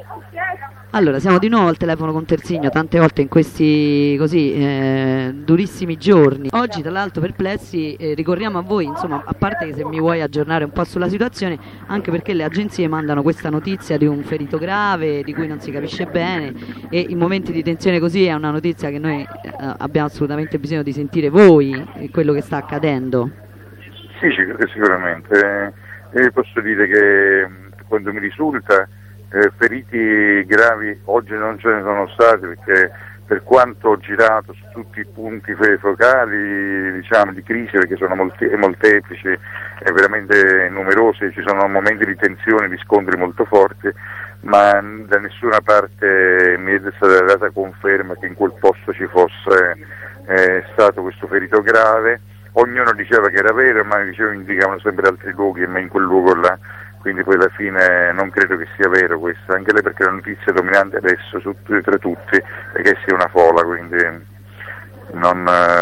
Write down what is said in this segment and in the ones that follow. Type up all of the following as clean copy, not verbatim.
Allora, siamo di nuovo al telefono con Terzigno, tante volte in questi durissimi giorni. Oggi, tra l'altro, perplessi, ricorriamo a voi, insomma, a parte che se mi vuoi aggiornare un po' sulla situazione, anche perché le agenzie mandano questa notizia di un ferito grave, di cui non si capisce bene, e in momenti di tensione così è una notizia che noi abbiamo assolutamente bisogno di sentire voi, quello che sta accadendo. Sì, sicuramente. Posso dire che quando mi risulta feriti gravi oggi non ce ne sono stati, perché per quanto ho girato su tutti i punti focali, diciamo, di crisi, perché sono molteplici e veramente numerosi, ci sono momenti di tensione, di scontri molto forti, ma da nessuna parte mi è stata data conferma che in quel posto ci fosse stato questo ferito grave. Ognuno diceva che era vero, ma indicavano sempre altri luoghi e me in quel luogo là. Quindi poi alla fine non credo che sia vero questo, anche lei, perché la notizia dominante adesso tra tutti è che sia una fola, quindi non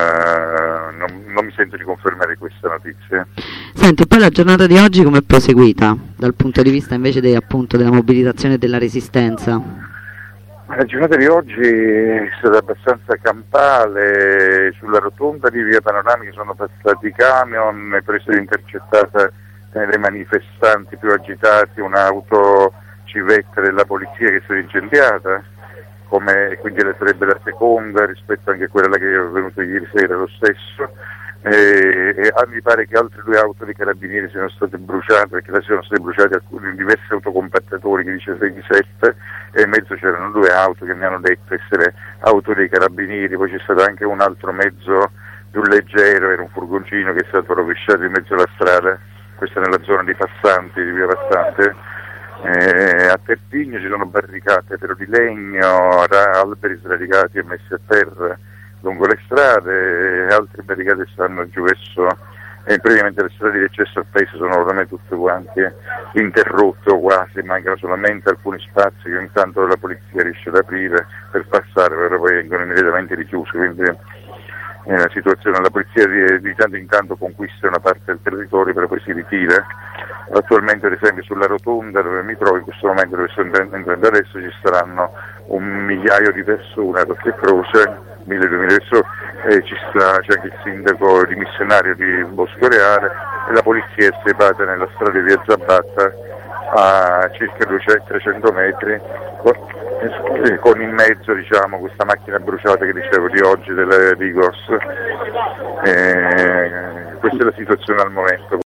mi sento di confermare questa notizia. Senti, poi la giornata di oggi come è proseguita dal punto di vista invece appunto della mobilitazione e della resistenza? La giornata di oggi è stata abbastanza campale. Sulla rotonda di via Panoramica sono passati camion, per essere intercettata dai manifestanti più agitati un'auto civetta della polizia che è stata incendiata, quindi sarebbe la seconda rispetto anche a quella che è avvenuta ieri sera lo stesso. Mi pare che altre due auto dei carabinieri siano state bruciate, perché là sono state bruciate diversi autocompattatori, che dice 6 di 7, e in mezzo c'erano due auto che mi hanno detto essere auto dei carabinieri. Poi c'è stato anche un altro mezzo più leggero, era un furgoncino che è stato rovesciato in mezzo alla strada, questa nella zona di Passanti, di via Passante. A Terzigno ci sono barricate però di legno, alberi sradicati e messi a terra lungo le strade, altre barricate stanno giù verso, praticamente le strade di accesso al paese sono ormai tutte quante interrotte o quasi, mancano solamente alcuni spazi che ogni tanto la polizia riesce ad aprire per passare, però poi vengono immediatamente richiusi, quindi è una situazione, la polizia di tanto in tanto conquista una parte del territorio, però poi si ritira. Attualmente, ad esempio, sulla rotonda dove mi trovo in questo momento, dove sto entrando adesso, ci saranno 1.000.000 di persone a occhio e croce, 1.000-2.000 persone, c'è anche il sindaco dimissionario di Bosco Reale, e la polizia è separata nella strada di via Zabatta a circa 200-300 metri, con in mezzo, diciamo, questa macchina bruciata che dicevo di oggi della Digos. Questa è la situazione al momento.